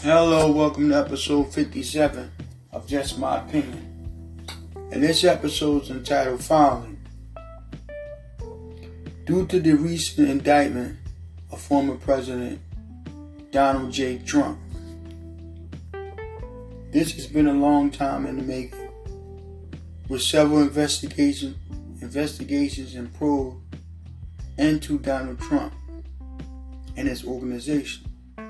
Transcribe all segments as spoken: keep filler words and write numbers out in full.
Hello, welcome to episode fifty-seven of Just My Opinion. And this episode is entitled Filing. Due to the recent indictment of former President Donald J. Trump, this has been a long time in the making, with several investigations, investigations and probes into Donald Trump and his organization.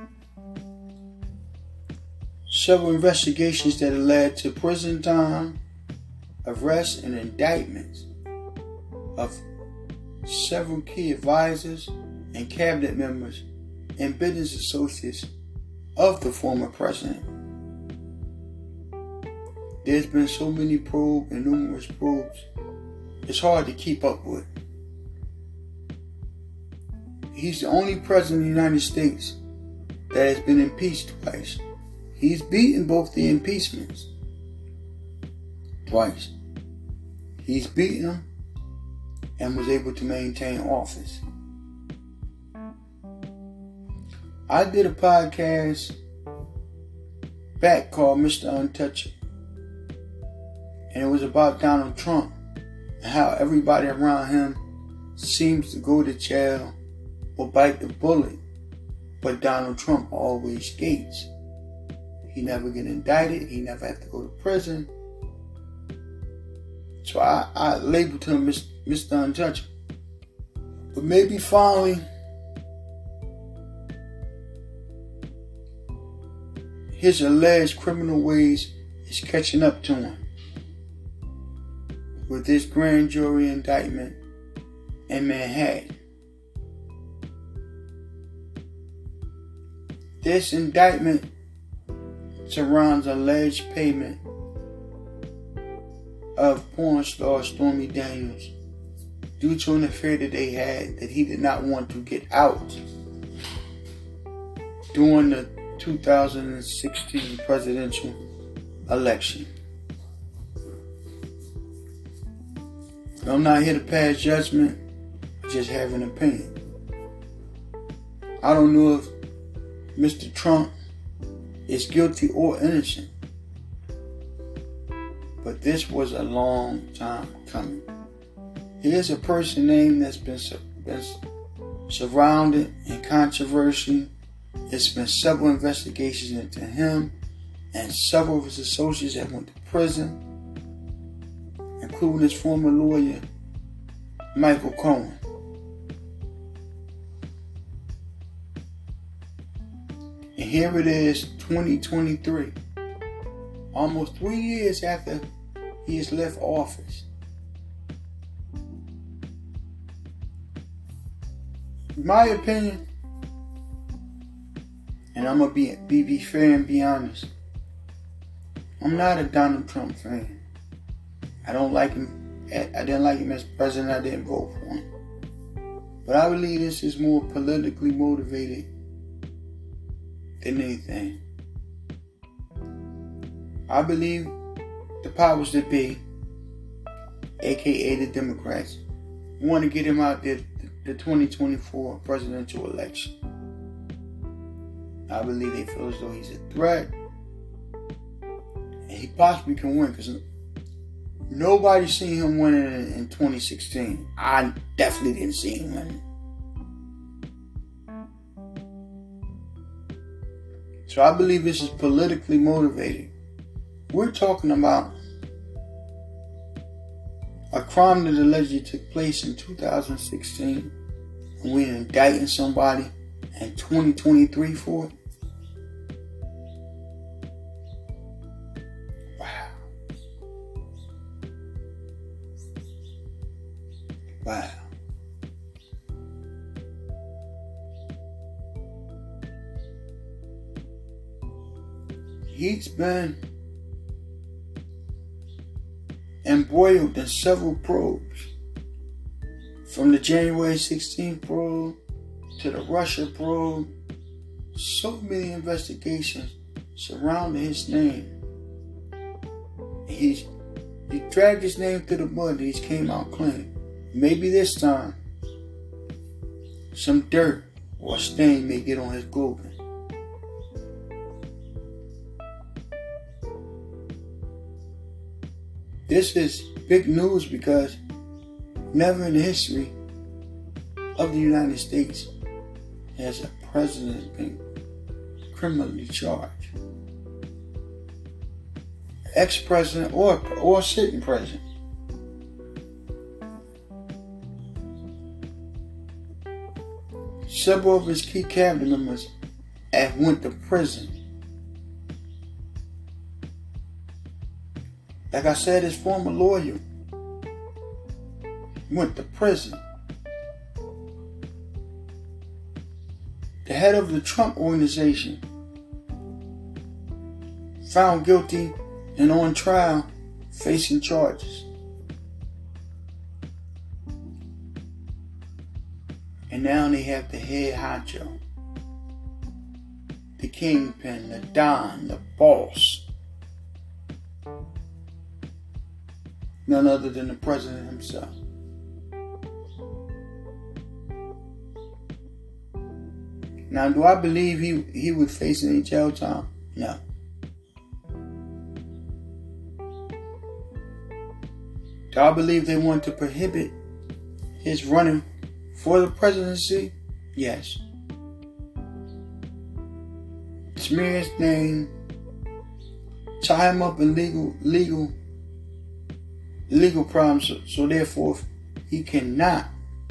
Several investigations that have led to prison time, arrests, and indictments of several key advisors and cabinet members and business associates of the former president. There's been so many probes and numerous probes, it's hard to keep up with. He's the only president of the United States that has been impeached twice. He's beaten both the impeachments twice. He's beaten them and was able to maintain office. I did a podcast back called Mister Untouchable, and it was about Donald Trump and how everybody around him seems to go to jail or bite the bullet, but Donald Trump always skates. He never get indicted. He never have to go to prison. So I, I labeled him Mister Untouchable. But maybe finally, his alleged criminal ways is catching up to him with this grand jury indictment in Manhattan. This indictment surrounds alleged payment of porn star Stormy Daniels due to an affair that they had that he did not want to get out during the two thousand sixteen presidential election. I'm not here to pass judgment, I just have an opinion. I don't know if Mister Trump is guilty or innocent, but this was a long time coming. Here's a person name that's been, been surrounded in controversy. It's been several investigations into him and several of his associates that went to prison, including his former lawyer, Michael Cohen. And here it is, twenty twenty-three. Almost three years after he has left office. In my opinion, and I'm going to be, be, be fair and be honest, I'm not a Donald Trump fan. I don't like him. I didn't like him as president. I didn't vote for him. But I believe this is more politically motivated than anything. I believe the powers that be, aka the Democrats, want to get him out there the twenty twenty-four presidential election. I believe they feel as though he's a threat and he possibly can win, because nobody's seen him winning in, in twenty sixteen. I definitely didn't see him winning. So I believe this is politically motivated. We're talking about a crime that allegedly took place in two thousand sixteen, and we're indicting somebody in twenty twenty-three for it. Wow. Wow. He's been embroiled in several probes, from the January sixteenth probe to the Russia probe. So many investigations surrounding his name. He's he dragged his name through the mud and he's came out clean. Maybe this time some dirt or stain may get on his clothing. This is big news because never in the history of the United States has a president been criminally charged. Ex-president or, or sitting president. Several of his key cabinet members have went to prison. Like I said, his former lawyer went to prison. The head of the Trump Organization found guilty and on trial, facing charges. And now they have the head honcho, the kingpin, the don, the boss. None other than the president himself. Now, do I believe he, he would face any jail time? No. Do I believe they want to prohibit his running for the presidency? Yes. Smear his name, tie him up in legal, legal, legal problems, so, so therefore he cannot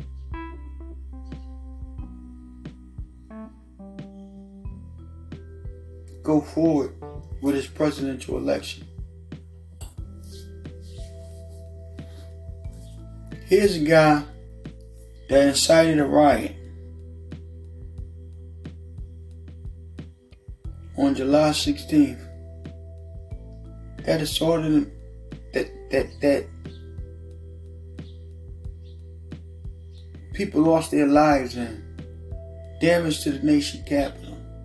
go forward with his presidential election. Here's a guy that incited a riot on July sixteenth. That assaulted that that that people lost their lives and damage to the nation capital.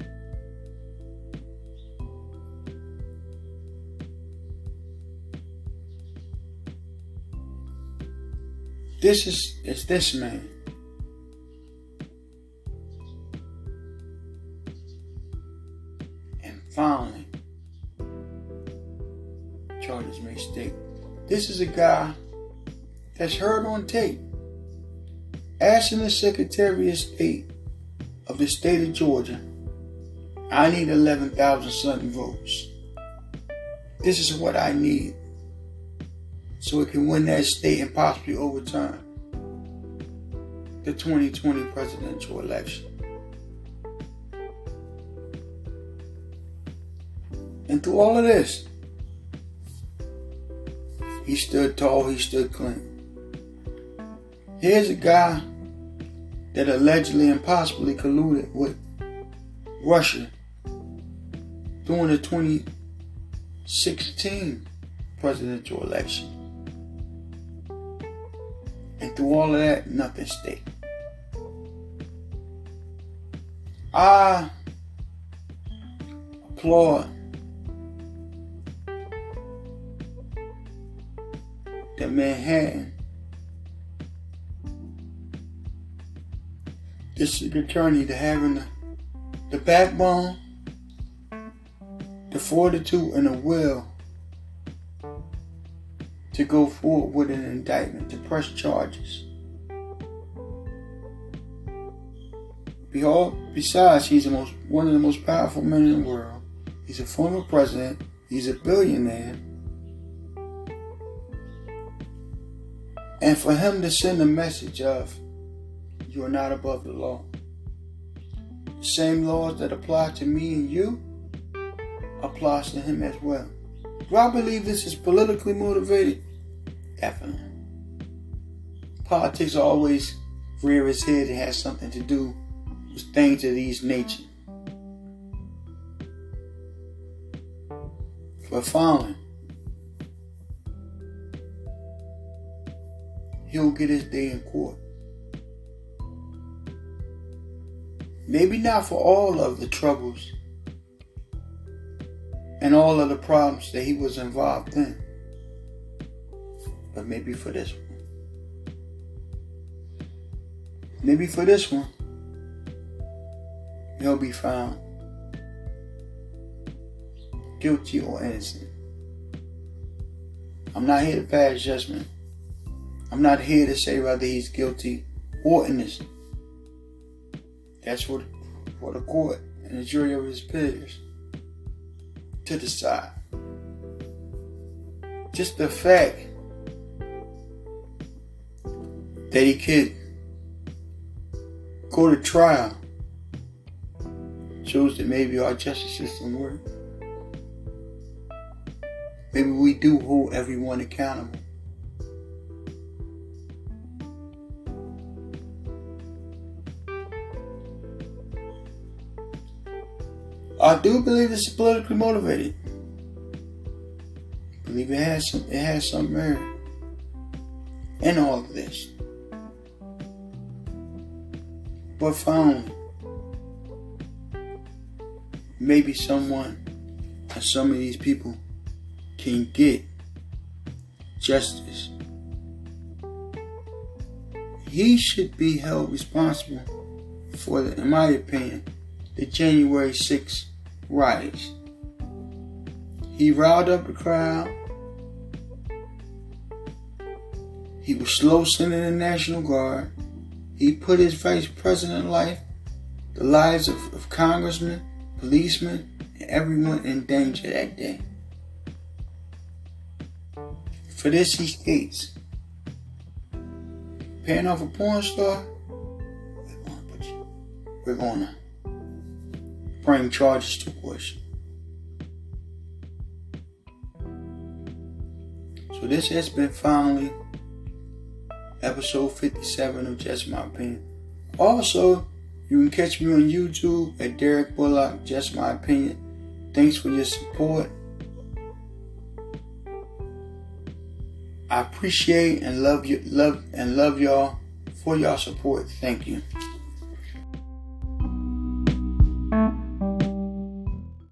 This is, is this man. And finally, charges may stick. This is a guy that's heard on tape asking the Secretary of State of the state of Georgia, I need eleven thousand something votes. This is what I need so it can win that state and possibly overturn the twenty twenty presidential election. And through all of this, he stood tall, he stood clean. Here's a guy that allegedly and possibly colluded with Russia during the twenty sixteen presidential election. And through all of that, nothing stayed. I applaud that Manhattan district attorney to having the, the backbone, the fortitude, and the will to go forward with an indictment, to press charges. Besides, he's the most, one of the most powerful men in the world. He's a former president. He's a billionaire. And for him to send a message of, you are not above the law. The same laws that apply to me and you applies to him as well. Do I believe this is politically motivated? Definitely. Politics always rear its head and has something to do with things of these nature. But finally, he'll get his day in court. Maybe not for all of the troubles and all of the problems that he was involved in, but maybe for this one. Maybe for this one, he'll be found guilty or innocent. I'm not here to pass judgment. I'm not here to say whether he's guilty or innocent. That's for, for the court and the jury of his peers to decide. Just the fact that he could go to trial shows that maybe our justice system works. Maybe we do hold everyone accountable. I do believe it's politically motivated. I believe it has some it has some merit in all of this. But finally, maybe someone or some of these people can get justice. He should be held responsible for, the, in my opinion, the January sixth riots. He riled up the crowd. He was slow sending the National Guard. He put his vice president life, the lives of, of congressmen, policemen, and everyone in danger that day. For this he skates. Paying off a porn star, we're gonna put you, we're gonna bring charges towards you. So this has been finally episode fifty-seven of Just My Opinion. Also, you can catch me on YouTube at Derek Bullock, Just My Opinion. Thanks for your support. I appreciate and love you, love and love y'all for y'all support. Thank you.